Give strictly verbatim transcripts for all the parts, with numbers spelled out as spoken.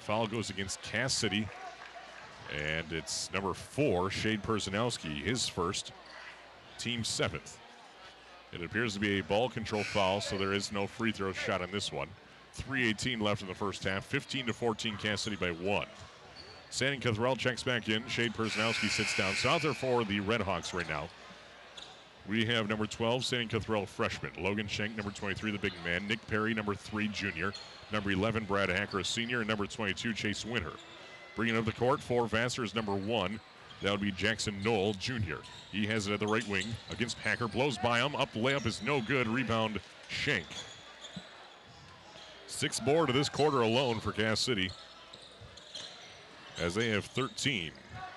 foul goes against Cass City. And it's number four, Shade Personowski, his first, team seventh. It appears to be a ball control foul, so there is no free throw shot on this one. three eighteen left in the first half, fifteen to fourteen, Cass City by one. Shannon Cothrell checks back in. Shade Personowski sits down. So out there for the Redhawks right now. We have number twelve, Shannon Cothrell, freshman. Logan Schenk, number twenty-three, the big man. Nick Perry, number three, junior. Number eleven, Brad Hacker, a senior. And number twenty-two, Chase Winter. Bringing up the court for Vassar is number one. That would be Jackson Knoll, junior. He has it at the right wing against Hacker. Blows by him. Up layup is no good. Rebound, Schenk. Six board to this quarter alone for Cass City, as they have thirteen.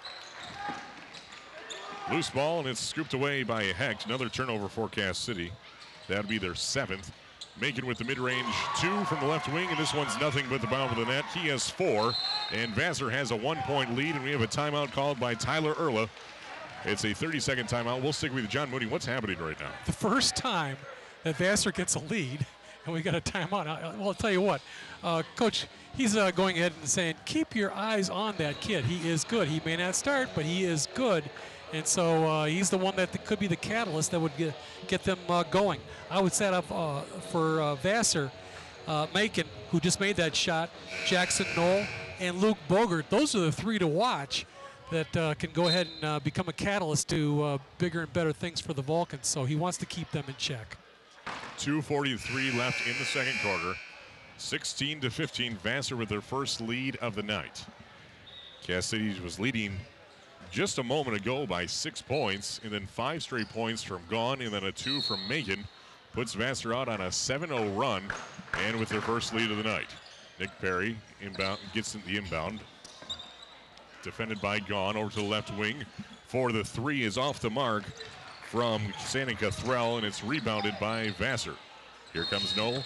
Loose ball, and it's scooped away by Hecht. Another turnover for Cass City. That would be their seventh. Macon with the mid-range two from the left wing, and this one's nothing but the bottom of the net. He has four, and Vassar has a one-point lead, and we have a timeout called by Tyler Erla. It's a thirty-second timeout. We'll stick with you, John Mooney. What's happening right now? The first time that Vassar gets a lead, and we got a timeout. Well, I'll tell you what, uh, Coach, he's uh, going ahead and saying, keep your eyes on that kid. He is good. He may not start, but he is good. And so uh, he's the one that could be the catalyst that would get, get them uh, going. I would set up uh, for uh, Vassar, uh, Macon, who just made that shot, Jackson Knoll, and Luke Bogert. Those are the three to watch that uh, can go ahead and uh, become a catalyst to uh, bigger and better things for the Vulcans. So he wants to keep them in check. two forty-three left in the second quarter. sixteen to fifteen, Vassar with their first lead of the night. Cass City was leading just a moment ago by six points, and then five straight points from Gone, and then a two from Macon. Puts Vassar out on a seven oh run, and with their first lead of the night. Nick Perry inbound, gets in the inbound. Defended by Gone, over to the left wing. For the three is off the mark from Shannon Cothrell, and it's rebounded by Vassar. Here comes Knoll.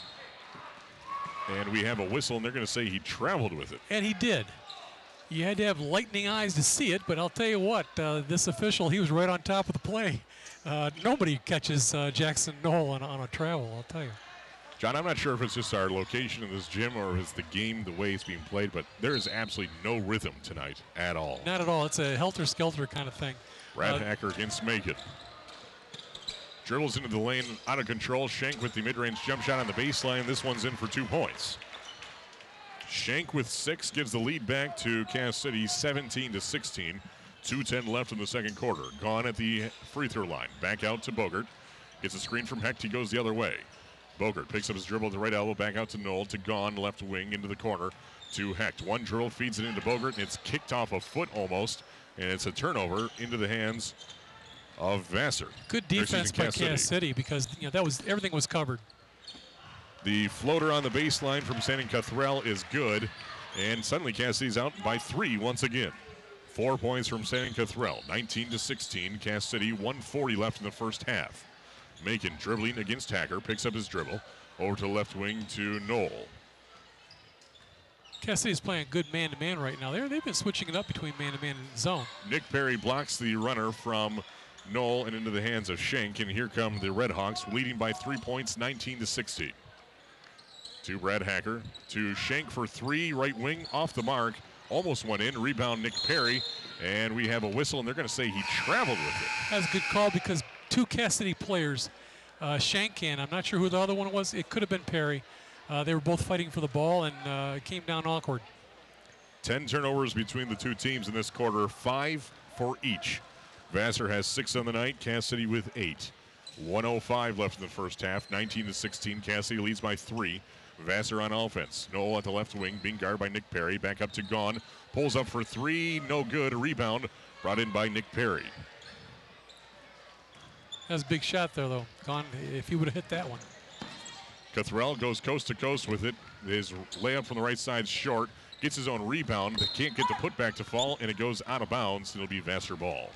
And we have a whistle, and they're going to say he traveled with it. And he did. You had to have lightning eyes to see it, but I'll tell you what, uh, this official, he was right on top of the play. Uh, nobody catches uh, Jackson Knoll on, on a travel, I'll tell you. John, I'm not sure if it's just our location in this gym or if it's the game, the way it's being played, but there is absolutely no rhythm tonight at all. Not at all. It's a helter-skelter kind of thing. Brad uh, Hacker against Macon. Dribbles into the lane, out of control. Schenk with the mid-range jump shot on the baseline. This one's in for two points. Schenk with six gives the lead back to Cass City, seventeen to sixteen. two ten left in the second quarter. Gone at the free throw line. Back out to Bogert. Gets a screen from Hecht. He goes the other way. Bogert picks up his dribble at the right elbow. Back out to Knoll. To Gone, left wing into the corner to Hecht. One dribble feeds it into Bogert, and it's kicked off a foot almost. And it's a turnover into the hands of Vassar. Good defense by Cass City. City because you know that was everything was covered. The floater on the baseline from Shannon Cothrell is good, and suddenly Cass City's out by three once again. Four points from Shannon Cothrell, nineteen to sixteen. Cass City, one forty left in the first half. Macon dribbling against Hacker, picks up his dribble over to the left wing to Knoll. Cass City's playing good man-to-man right now. They're, they've been switching it up between man-to-man and zone. Nick Perry blocks the runner from Knoll and into the hands of Schenk, and here come the Redhawks, leading by three points, nineteen to sixteen. To Brad Hacker, to Schenk for three, right wing, off the mark, almost went in, rebound Nick Perry, and we have a whistle, and they're going to say he traveled with it. That's a good call because two Cass City players, uh, Schenk and I'm not sure who the other one was, it could have been Perry. Uh, they were both fighting for the ball, and uh, it came down awkward. Ten turnovers between the two teams in this quarter, five for each. Vassar has six on the night, Cass City with eight. one oh five left in the first half, nineteen to sixteen. Cass City leads by three. Vassar on offense. Knoll at the left wing, being guarded by Nick Perry. Back up to Gone. Pulls up for three, no good. A rebound brought in by Nick Perry. That was a big shot there, though. Gone, if he would have hit that one. Cothrell goes coast to coast with it. His layup from the right side short. Gets his own rebound. Can't get the putback to fall, and it goes out of bounds. It'll be Vassar ball.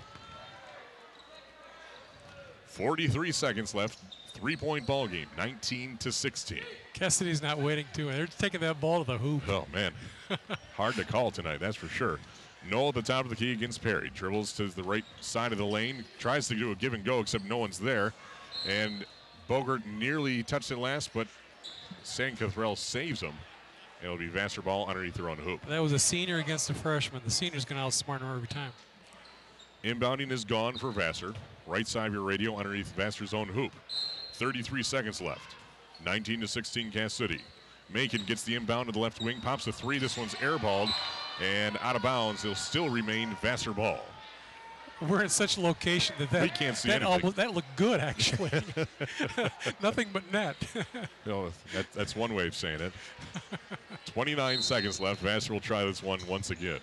forty-three seconds left. Three-point ball game, nineteen to sixteen. Cass City's not waiting to. They're taking that ball to the hoop. Oh, man. Hard to call tonight, that's for sure. Knoll at the top of the key against Perry. Dribbles to the right side of the lane. Tries to do a give and go, except no one's there. And Bogert nearly touched it last, but Shannon Cothrell saves him. It'll be Vassar ball underneath their own hoop. That was a senior against a freshman. The senior's going to outsmart him every time. Inbounding is gone for Vassar. Right side of your radio underneath Vassar's own hoop. thirty-three seconds left. nineteen to sixteen Cass City. Macon gets the inbound to the left wing, pops a three. This one's airballed and out of bounds. It'll still remain Vassar ball. We're in such a location that that, we can't see that, anything. Almost, that looked good, actually. Nothing but net. No, that, that's one way of saying it. twenty-nine seconds left. Vassar will try this one once again.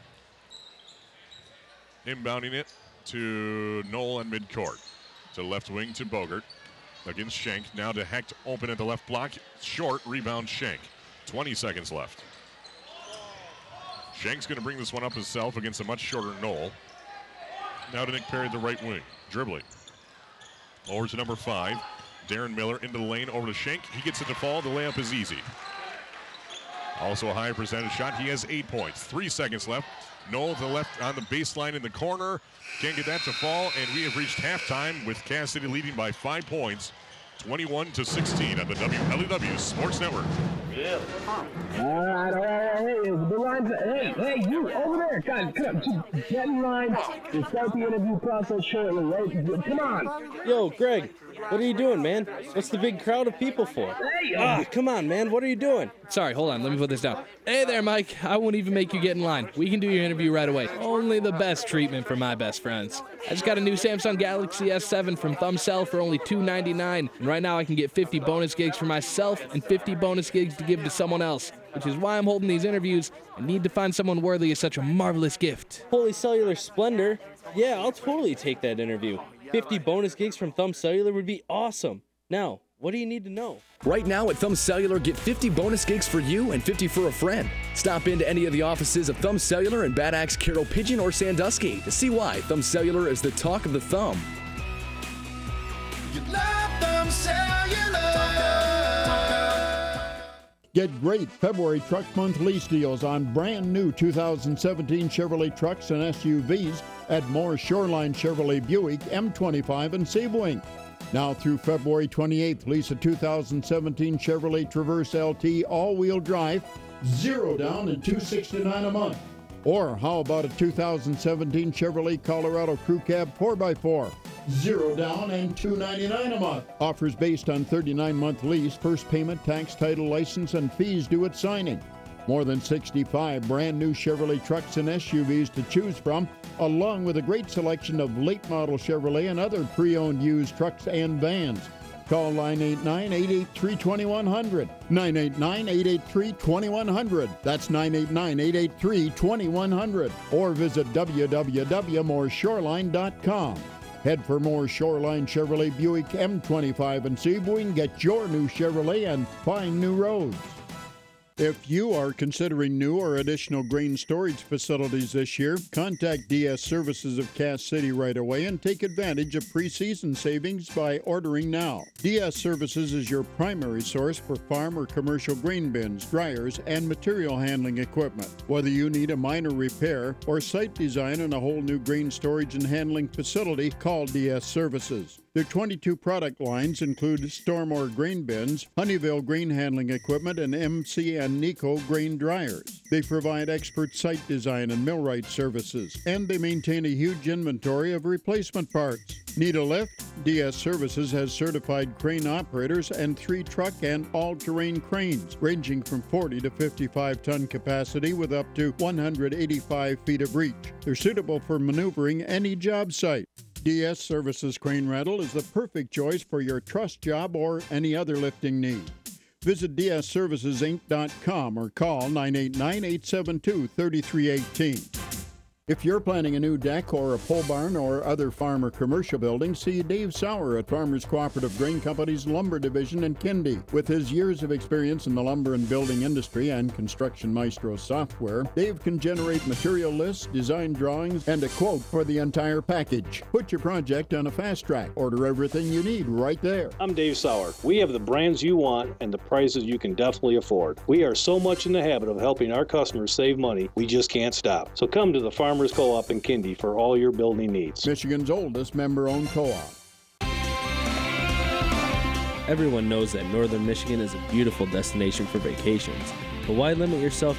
Inbounding it to Knoll and midcourt. To left wing to Bogert. Against Schenk. Now to Hecht, open at the left block. Short, rebound Schenk. twenty seconds left. Schenk's going to bring this one up himself against a much shorter Knoll. Now to Nick Perry at the right wing. Dribbling. Over to number five. Darren Miller into the lane, over to Schenk. He gets it to fall. The layup is easy. Also a high percentage shot. He has eight points. Three seconds left. Knoll to the left on the baseline in the corner. Can't get that to fall, and we have reached halftime with Cass City leading by five points. twenty-one to sixteen on the W L E W Sports Network. Yeah. All right, all right, hey, the line, hey, hey, you over there, guys, come, get in line. We'll start the interview process shortly, right? Come on. Yo, Greg, what are you doing, man? What's the big crowd of people for? Hey, uh, ah, come on, man, what are you doing? Sorry, hold on, let me put this down. Hey there, Mike. I won't even make you get in line. We can do your interview right away. Only the best treatment for my best friends. I just got a new Samsung Galaxy S seven from ThumbCell for only two ninety-nine, and right now I can get fifty bonus gigs for myself and fifty bonus gigs to give to someone else, which is why I'm holding these interviews and need to find someone worthy of such a marvelous gift. Holy cellular splendor. Yeah, I'll totally take that interview. fifty bonus gigs from Thumb Cellular would be awesome. Now, what do you need to know? Right now at Thumb Cellular, get fifty bonus gigs for you and fifty for a friend. Stop into any of the offices of Thumb Cellular in Bad Axe, Carroll Pigeon, or Sandusky to see why Thumb Cellular is the talk of the thumb. You love Thumb Cellular. Get great February Truck Month lease deals on brand new two thousand seventeen Chevrolet trucks and S U Vs at Moore Shoreline Chevrolet Buick, M twenty-five, and Sebring. Now through February twenty-eighth, lease a two thousand seventeen Chevrolet Traverse L T all-wheel drive, zero down and two hundred sixty-nine dollars a month. Or how about a two thousand seventeen Chevrolet Colorado Crew Cab four by four, zero down and two hundred ninety-nine dollars a month. Offers based on thirty-nine month lease, first payment, tax, title, license, and fees due at signing. More than sixty-five brand new Chevrolet trucks and S U Vs to choose from, along with a great selection of late model Chevrolet and other pre-owned used trucks and vans. Call nine eight nine, eight eight three, two one zero zero. nine eight nine, eight eight three, two one zero zero. That's nine eight nine, eight eight three, two one zero zero. Or visit w w w dot moore shoreline dot com. Head for Moore Shoreline Chevrolet Buick, M twenty-five, and Sebring. Get your new Chevrolet and find new roads. If you are considering new or additional grain storage facilities this year, contact D S Services of Cass City right away and take advantage of preseason savings by ordering now. D S Services is your primary source for farm or commercial grain bins, dryers, and material handling equipment. Whether you need a minor repair or site design on a whole new grain storage and handling facility, call D S Services. Their twenty-two product lines include Stormore grain bins, Honeyville grain handling equipment, and M C and Nico grain dryers. They provide expert site design and millwright services, and they maintain a huge inventory of replacement parts. Need a lift? D S Services has certified crane operators and three truck and all-terrain cranes, ranging from forty to fifty-five ton capacity with up to one hundred eighty-five feet of reach. They're suitable for maneuvering any job site. D S Services Crane Rental is the perfect choice for your truss job or any other lifting need. Visit d s services inc dot com or call nine eight nine, eight seven two, three three one eight. If you're planning a new deck or a pole barn or other farm or commercial building, see Dave Sauer at Farmers Cooperative Grain Company's Lumber Division in Kindy. With his years of experience in the lumber and building industry and Construction Maestro software, Dave can generate material lists, design drawings, and a quote for the entire package. Put your project on a fast track. Order everything you need right there. I'm Dave Sauer. We have the brands you want and the prices you can definitely afford. We are so much in the habit of helping our customers save money, we just can't stop. So come to the Farmers Co-op in Kindy for all your building needs. Michigan's oldest member-owned co-op. Everyone knows that Northern Michigan is a beautiful destination for vacations. But why limit yourself